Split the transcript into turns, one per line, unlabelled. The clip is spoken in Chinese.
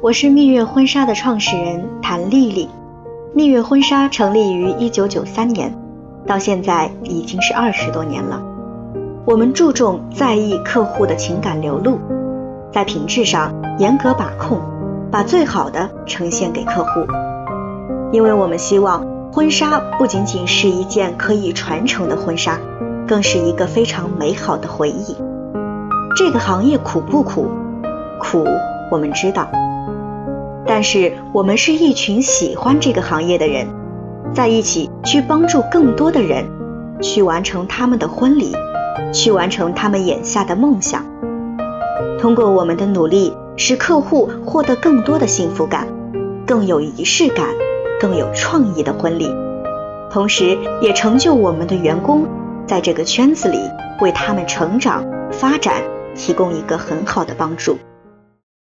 我是蜜月婚纱的创始人谭丽丽。蜜月婚纱成立于1993年，到现在已经是20多年了。我们注重在意客户的情感流露，在品质上严格把控，把最好的呈现给客户。因为我们希望婚纱不仅仅是一件可以传承的婚纱，更是一个非常美好的回忆。这个行业苦不苦？苦，我们知道。但是我们是一群喜欢这个行业的人，在一起去帮助更多的人，去完成他们的婚礼，去完成他们眼下的梦想。通过我们的努力，使客户获得更多的幸福感，更有仪式感，更有创意的婚礼，同时也成就我们的员工，在这个圈子里为他们成长发展提供一个很好的帮助。